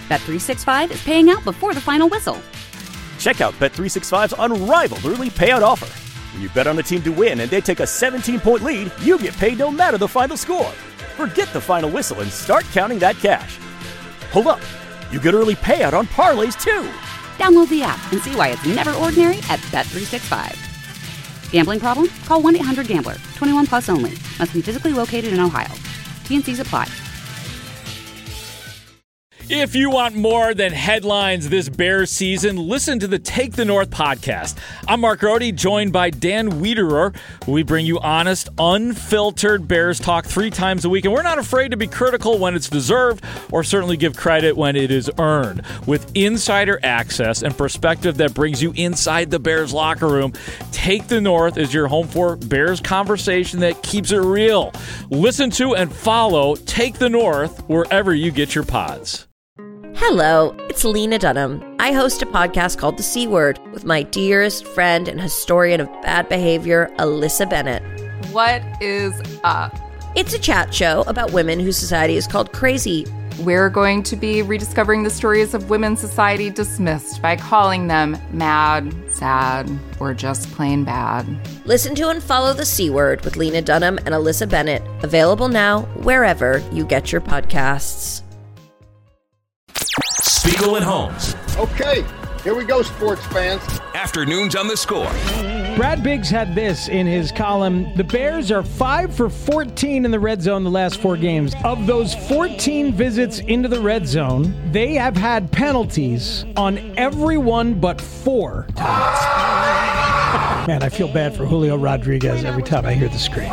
Bet365 is paying out before the final whistle. Check out Bet365's unrivaled early payout offer. When you bet on a team to win and they take a 17-point lead, you get paid no matter the final score. Forget the final whistle and start counting that cash. Hold up. You get early payout on parlays, too. Download the app and see why it's never ordinary at Bet365. Gambling problem? Call 1-800-GAMBLER. 21 plus only. Must be physically located in Ohio. T&Cs apply. If you want more than headlines this Bears season, listen to the Take the North podcast. I'm Mark Rohde, joined by Dan Wiederer. We bring you honest, unfiltered Bears talk 3 times a week, and we're not afraid to be critical when it's deserved or certainly give credit when it is earned. With insider access and perspective that brings you inside the Bears locker room, Take the North is your home for Bears conversation that keeps it real. Listen to and follow Take the North wherever you get your pods. Hello, it's Lena Dunham. I host a podcast called The C Word with my dearest friend and historian of bad behavior, Alyssa Bennett. What is up? It's a chat show about women whose society is called crazy. We're going to be rediscovering the stories of women's society dismissed by calling them mad, sad, or just plain bad. Listen to and follow The C Word with Lena Dunham and Alyssa Bennett. Available now wherever you get your podcasts. Spiegel and Holmes. Okay, here we go, sports fans. Afternoons on The Score. Brad Biggs had this in his column. The Bears are 5 for 14 in the red zone the last 4 games. Of those 14 visits into the red zone, they have had penalties on every one but 4 times. Man, I feel bad for Julio Rodriguez every time I hear the scream.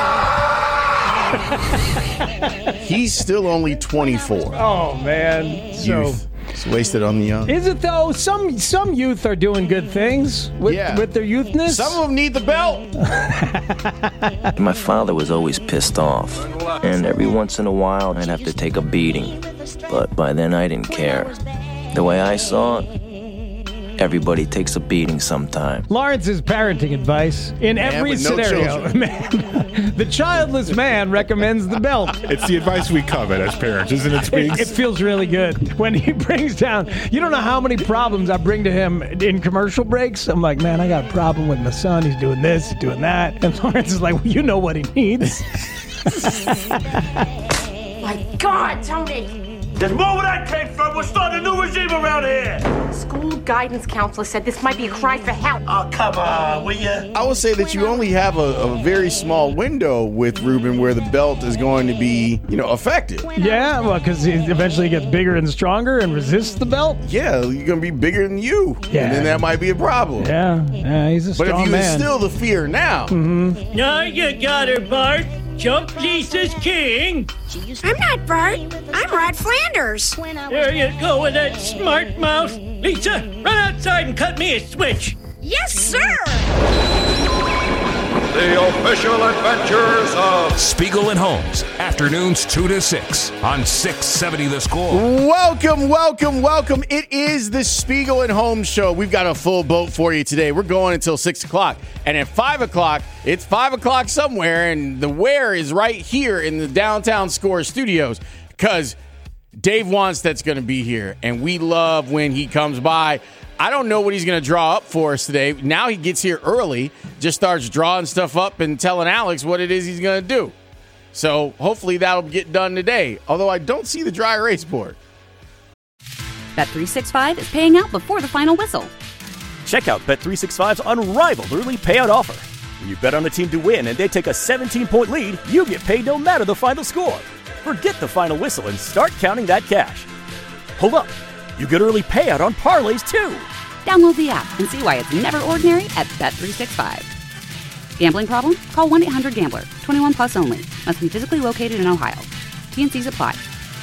He's still only 24. Oh, man. Youth. It's wasted on the young. Is it, though? Some youth are doing good things with their youthness. Some of them need the belt. My father was always pissed off, and every once in a while I'd have to take a beating. But by then I didn't care. The way I saw it, everybody takes a beating sometime. Lawrence's parenting advice in every scenario. No man, the childless man recommends the belt. It's the advice we covet as parents, isn't it, Speaks? It feels really good when he brings down. You don't know how many problems I bring to him in commercial breaks. I'm like, man, I got a problem with my son. He's doing this, he's doing that. And Lawrence is like, well, you know what he needs. My God, Tony! There's more where that came from. We're starting a new regime around here. School guidance counselor said this might be a cry for help. Oh, come on, will ya? I would say that you only have a very small window with Ruben where the belt is going to be, effective. Yeah, well, because he eventually gets bigger and stronger and resists the belt. Yeah, you're going to be bigger than you. Yeah. And then that might be a problem. Yeah, he's a strong man. But if you instill the fear now. Mm-hmm. Now you got her, Bart. Jump Lisa's king. I'm not Bart. I'm Rod Flanders. There you go with that smart mouth. Lisa, run outside and cut me a switch. Yes, sir. The official adventures of Spiegel and Holmes. Afternoons 2 to 6 on 670 The Score. Welcome. It is the Spiegel and Holmes show. We've got a full boat for you today. We're going until 6 o'clock. And at 5 o'clock, it's 5 o'clock somewhere, and the where is right here in the downtown Score studios because Dave Wannstedt's going to be here, and we love when he comes by. I don't know what he's going to draw up for us today. Now he gets here early, just starts drawing stuff up and telling Alex what it is he's going to do. So hopefully that'll get done today, although I don't see the dry erase board. Bet365 is paying out before the final whistle. Check out Bet365's unrivaled early payout offer. When you bet on a team to win and they take a 17-point lead, you get paid no matter the final score. Forget the final whistle and start counting that cash. Hold up. You get early payout on parlays, too. Download the app and see why it's never ordinary at Bet365. Gambling problem? Call 1-800-GAMBLER. 21 plus only. Must be physically located in Ohio. T&Cs apply.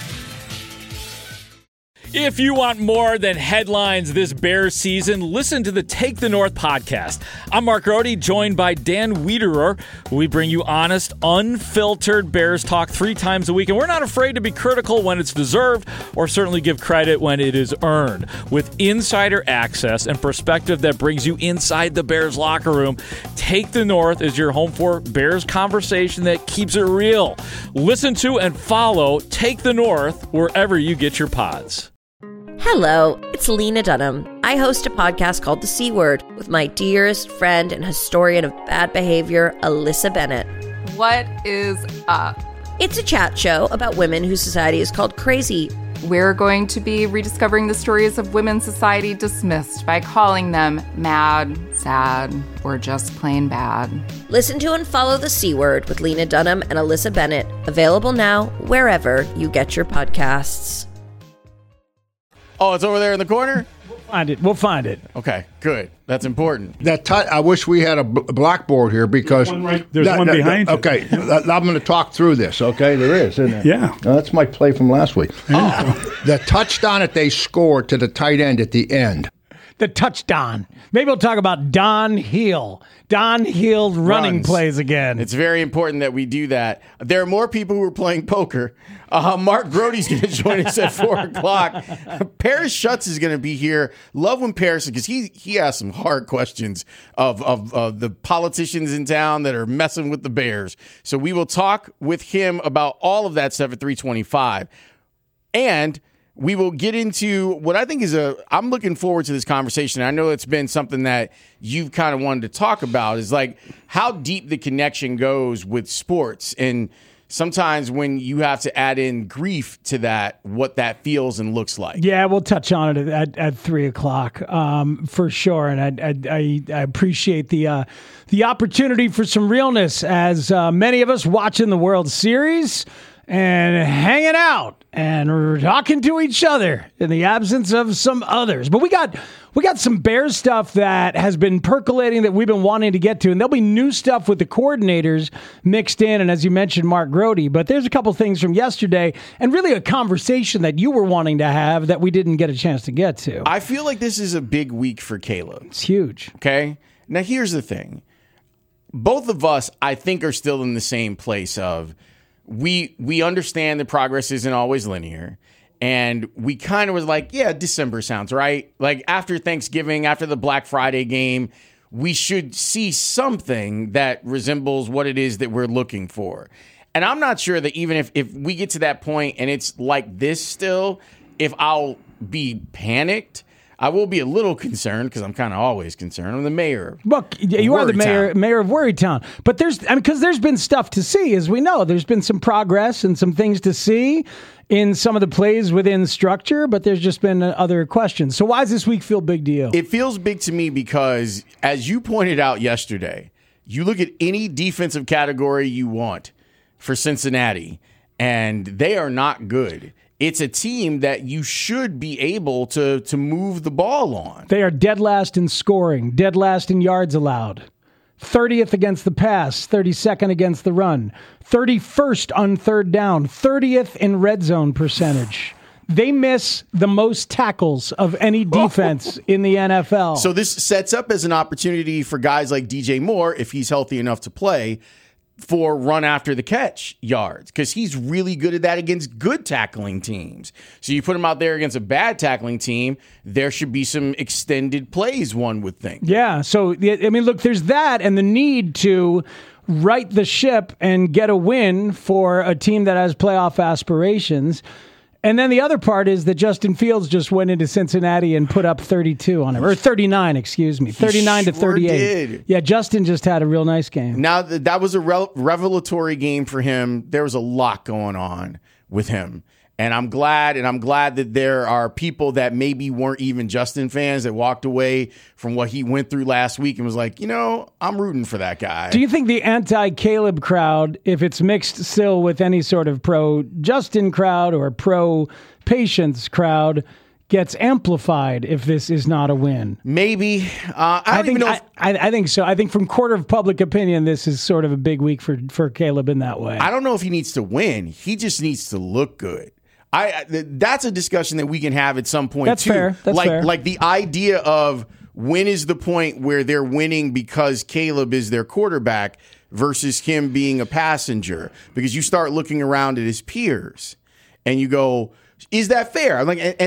If you want more than headlines this Bears season, listen to the Take the North podcast. I'm Mark Rohde, joined by Dan Wiederer. We bring you honest, unfiltered Bears talk 3 times a week, and we're not afraid to be critical when it's deserved or certainly give credit when it is earned. With insider access and perspective that brings you inside the Bears locker room, Take the North is your home for Bears conversation that keeps it real. Listen to and follow Take the North wherever you get your pods. Hello, it's Lena Dunham. I host a podcast called The C Word with my dearest friend and historian of bad behavior, Alyssa Bennett. What is up? It's a chat show about women whose society is called crazy. We're going to be rediscovering the stories of women society dismissed by calling them mad, sad, or just plain bad. Listen to and follow The C Word with Lena Dunham and Alyssa Bennett. Available now wherever you get your podcasts. Oh, it's over there in the corner? We'll find it. Okay, good. That's important. I wish we had a blackboard here because There's one behind you. Okay, I'm going to talk through this. Okay, there is, isn't there? Yeah. That's my play from last week. The touchdown that they scored to the tight end at the end. The touchdown. Maybe we'll talk about Don Heel. Don Heel running plays again. It's very important that we do that. There are more people who are playing poker. Mark Grote's going to join us at 4 o'clock. Paris Schutz is going to be here. Love when Paris, because he asks some hard questions of the politicians in town that are messing with the Bears. So we will talk with him about all of that stuff at 3:25. And we will get into what I think is I'm looking forward to this conversation. I know it's been something that you've kind of wanted to talk about, is like how deep the connection goes with sports. And sometimes when you have to add in grief to that, what that feels and looks like. Yeah, we'll touch on it at 3 o'clock for sure. And I appreciate the opportunity for some realness as many of us watching the World Series and hanging out and talking to each other in the absence of some others. But we got some Bears stuff that has been percolating that we've been wanting to get to, and there'll be new stuff with the coordinators mixed in, and as you mentioned, Mark Grote. But there's a couple things from yesterday and really a conversation that you were wanting to have that we didn't get a chance to get to. I feel like this is a big week for Caleb. It's huge. Okay? Now, here's the thing. Both of us, I think, are still in the same place of we understand that progress isn't always linear. And we kind of was like, yeah, December sounds right. Like after Thanksgiving, after the Black Friday game, we should see something that resembles what it is that we're looking for. And I'm not sure that even if we get to that point and it's like this still, if I'll be panicked. I will be a little concerned because I'm kind of always concerned. I'm the mayor. Look, you are the mayor of Worrytown. But because there's been stuff to see, as we know. There's been some progress and some things to see in some of the plays within structure, but there's just been other questions. So why does this week feel big to you? It feels big to me because, as you pointed out yesterday, you look at any defensive category you want for Cincinnati, and they are not good. It's a team that you should be able to move the ball on. They are dead last in scoring, dead last in yards allowed, 30th against the pass, 32nd against the run, 31st on third down, 30th in red zone percentage. They miss the most tackles of any defense in the NFL. So this sets up as an opportunity for guys like DJ Moore, if he's healthy enough to play, for run after the catch yards, because he's really good at that against good tackling teams. So you put him out there against a bad tackling team, there should be some extended plays, one would think. Yeah. So, I mean, look, there's that and the need to right the ship and get a win for a team that has playoff aspirations. And then the other part is that Justin Fields just went into Cincinnati and put up 32 on him, or 39, excuse me, 39 to 38. Did. Yeah, Justin just had a real nice game. Now, that was a revelatory game for him. There was a lot going on with him. And I'm glad that there are people that maybe weren't even Justin fans that walked away from what he went through last week and was like, I'm rooting for that guy. Do you think the anti-Caleb crowd, if it's mixed still with any sort of pro-Justin crowd or pro-Patience crowd, gets amplified if this is not a win? Maybe. I think so. I think from court of public opinion, this is sort of a big week for Caleb in that way. I don't know if he needs to win. He just needs to look good. That's a discussion that we can have at some point. That's too. Fair. That's fair. Like the idea of when is the point where they're winning because Caleb is their quarterback versus him being a passenger? Because you start looking around at his peers and you go, is that fair?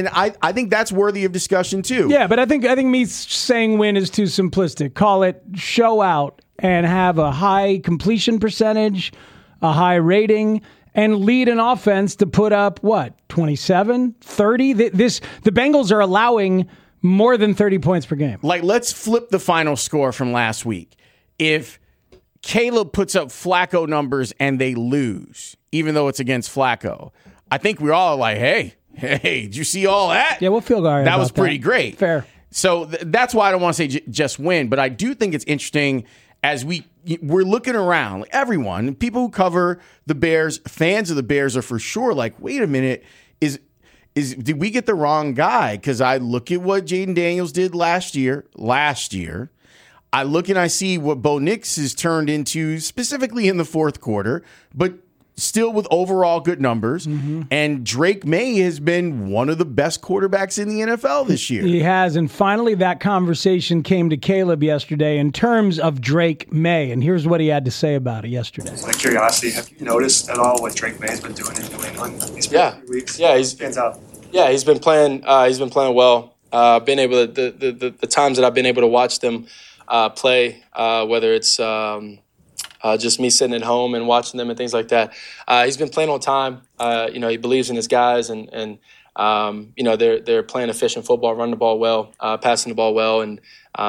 I think that's worthy of discussion too. Yeah, but I think me saying win is too simplistic. Call it show out and have a high completion percentage, a high rating, and lead an offense to put up, 27, 30? The Bengals are allowing more than 30 points per game. Like, let's flip the final score from last week. If Caleb puts up Flacco numbers and they lose, even though it's against Flacco, I think we're all like, hey, did you see all that? Yeah, we'll feel all right. That was pretty great. Fair. So that's why I don't want to say just win, but I do think it's interesting as we're looking around, like everyone, people who cover the Bears, fans of the Bears are for sure like, wait a minute, did we get the wrong guy? Because I look at what Jaden Daniels did last year. I look and I see what Bo Nix has turned into specifically in the fourth quarter, but still with overall good numbers. Mm-hmm. And Drake May has been one of the best quarterbacks in the NFL this year. He has. And finally, that conversation came to Caleb yesterday in terms of Drake May. And here's what he had to say about it yesterday. My curiosity, have you noticed at all what Drake May has been doing in New England these few weeks? Yeah, he stands out. Yeah, he's been playing well. Been able to, the times that I've been able to watch them play, whether it's just me sitting at home and watching them and things like that. He's been playing on time. He believes in his guys, and they're playing efficient football, running the ball well, passing the ball well, and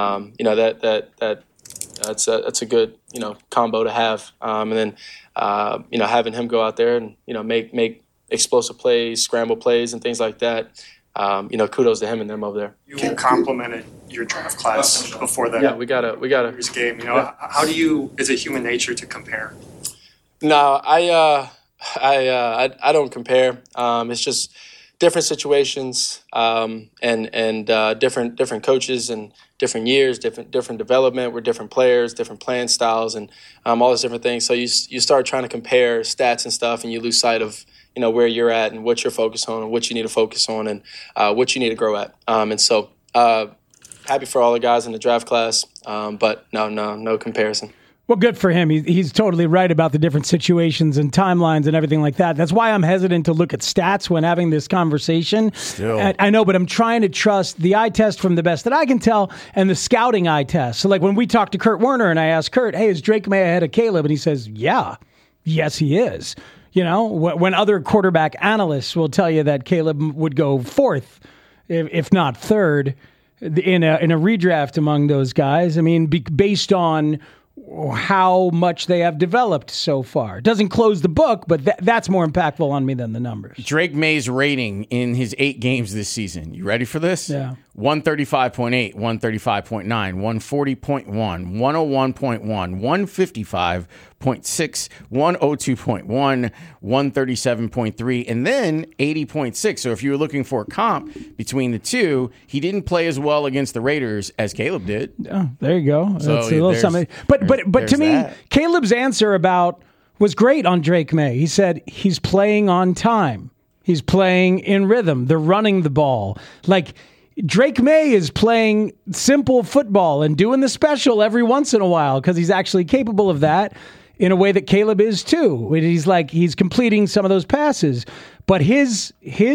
that's a good combo to have. And then having him go out there and make explosive plays, scramble plays, and things like that. Kudos to him and them over there. You complimented your draft class before that. Yeah, we gotta. Game. How do you? Is it human nature to compare? No, I don't compare. It's just different situations, and different coaches and different years, different development. We're different players, different playing styles, and all those different things. So you start trying to compare stats and stuff, and you lose sight of where you're at and what you're focused on and what you need to focus on and what you need to grow at. And so happy for all the guys in the draft class, but no comparison. Well, good for him. He's totally right about the different situations and timelines and everything like that. That's why I'm hesitant to look at stats when having this conversation. Still. I know, but I'm trying to trust the eye test from the best that I can tell and the scouting eye test. So like when we talked to Kurt Warner and I asked Kurt, hey, is Drake May ahead of Caleb? And he says, yes, he is. When other quarterback analysts will tell you that Caleb would go fourth, if not third, in a redraft among those guys. I mean, based on how much they have developed so far. It doesn't close the book, but that's more impactful on me than the numbers. Drake May's rating in his 8 games this season. You ready for this? Yeah. 135.8, 135.9, 140.1, 101.1, 155.6, 102.1, 137.3, and then 80.6. So if you were looking for a comp between the two, he didn't play as well against the Raiders as Caleb did. Oh, there you go. So that's a little something. But to me, Caleb's answer was great on Drake May. He said he's playing on time. He's playing in rhythm. They're running the ball. Like, Drake May is playing simple football and doing the special every once in a while because he's actually capable of that in a way that Caleb is too. He's completing some of those passes, but his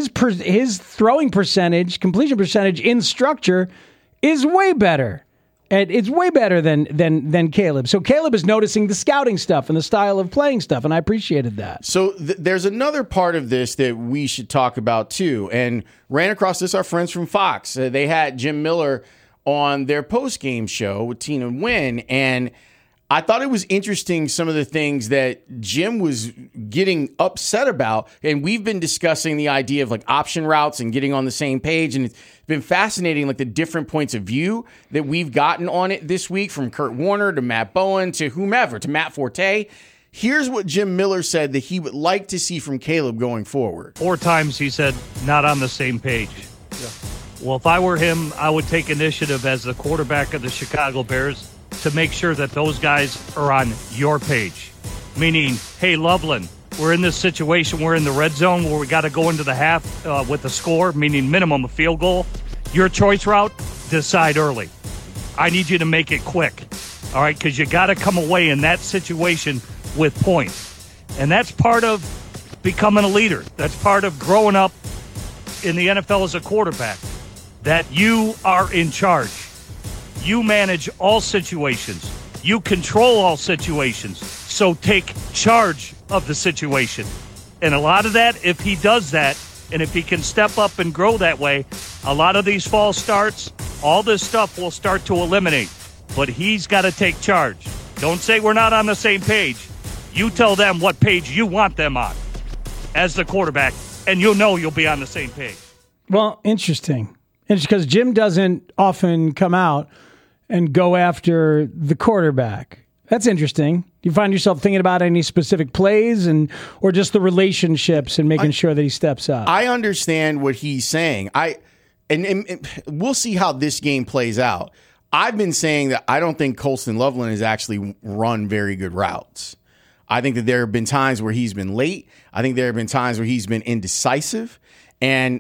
throwing percentage, completion percentage in structure is way better. And it's way better than Caleb. So Caleb is noticing the scouting stuff and the style of playing stuff, and I appreciated that. So there's another part of this that we should talk about too, and ran across this, our friends from Fox. They had Jim Miller on their post-game show with Tina Nguyen, and I thought it was interesting some of the things that Jim was getting upset about. And we've been discussing the idea of like option routes and getting on the same page. And it's been fascinating, like the different points of view that we've gotten on it this week, from Kurt Warner to Matt Bowen to whomever, to Matt Forte. Here's what Jim Miller said that he would like to see from Caleb going forward. 4 times he said, not on the same page. Yeah. Well, if I were him, I would take initiative as the quarterback of the Chicago Bears to make sure that those guys are on your page. Meaning, hey, Loveland, we're in this situation. We're in the red zone where we got to go into the half with a score, meaning minimum a field goal. Your choice route, decide early. I need you to make it quick, all right, because you got to come away in that situation with points. And that's part of becoming a leader. That's part of growing up in the NFL as a quarterback, that you are in charge. You manage all situations. You control all situations. So take charge of the situation. And a lot of that, if he does that, and if he can step up and grow that way, a lot of these false starts, all this stuff will start to eliminate. But he's got to take charge. Don't say we're not on the same page. You tell them what page you want them on as the quarterback, and you'll know you'll be on the same page. Well, interesting. Because Jim doesn't often come out and go after the quarterback. That's interesting. Do you find yourself thinking about any specific plays or just the relationships and making sure that he steps up? I understand what he's saying. And we'll see how this game plays out. I've been saying that I don't think Colston Loveland has actually run very good routes. I think that there have been times where he's been late. I think there have been times where he's been indecisive. And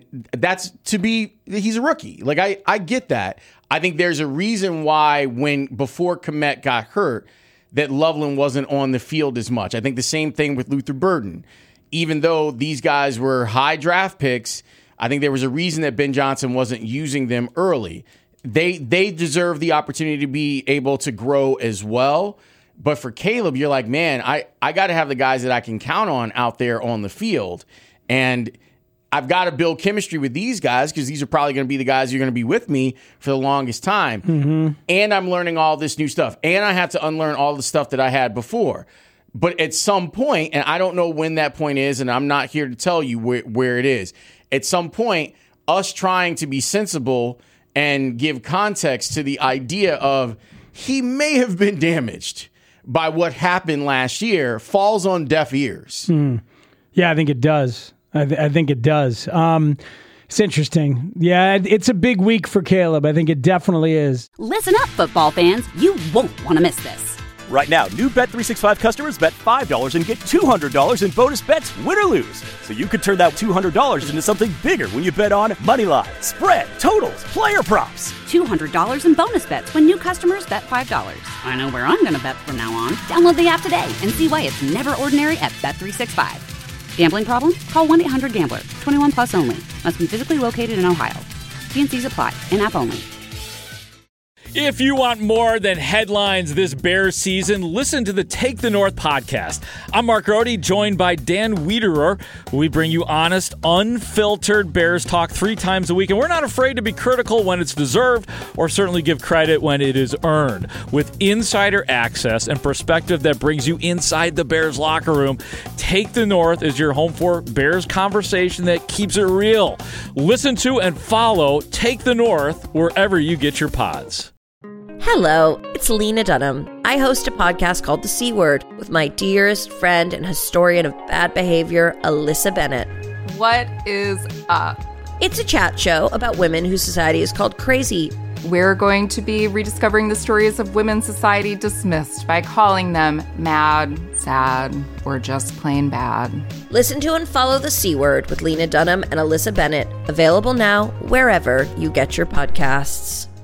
he's a rookie. Like, I get that. I think there's a reason why before Kmet got hurt, that Loveland wasn't on the field as much. I think the same thing with Luther Burden. Even though these guys were high draft picks, I think there was a reason that Ben Johnson wasn't using them early. They deserve the opportunity to be able to grow as well. But for Caleb, you're like, man, I got to have the guys that I can count on out there on the field. And I've got to build chemistry with these guys because these are probably going to be the guys who are going to be with me for the longest time. Mm-hmm. And I'm learning all this new stuff. And I have to unlearn all the stuff that I had before. But at some point, and I don't know when that point is, and I'm not here to tell you where it is. At some point, us trying to be sensible and give context to the idea of he may have been damaged by what happened last year falls on deaf ears. Yeah, I think it does. I think it does. It's interesting. Yeah, it's a big week for Caleb. I think it definitely is. Listen up, football fans. You won't want to miss this. Right now, new Bet365 customers bet $5 and get $200 in bonus bets, win or lose. So you could turn that $200 into something bigger when you bet on moneyline, spread, totals, player props. $200 in bonus bets when new customers bet $5. I know where I'm going to bet from now on. Download the app today and see why it's never ordinary at Bet365. Gambling problem? Call 1-800-GAMBLER. 21 plus only. Must be physically located in Ohio. T&Cs apply. In-app only. If you want more than headlines this Bears season, listen to the Take the North podcast. I'm Mark Rohde, joined by Dan Wiederer. We bring you honest, unfiltered Bears talk 3 times a week, and we're not afraid to be critical when it's deserved or certainly give credit when it is earned. With insider access and perspective that brings you inside the Bears locker room, Take the North is your home for Bears conversation that keeps it real. Listen to and follow Take the North wherever you get your pods. Hello, it's Lena Dunham. I host a podcast called The C Word with my dearest friend and historian of bad behavior, Alyssa Bennett. What is up? It's a chat show about women whose society is called crazy. We're going to be rediscovering the stories of women society dismissed by calling them mad, sad, or just plain bad. Listen to and follow The C Word with Lena Dunham and Alyssa Bennett. Available now wherever you get your podcasts.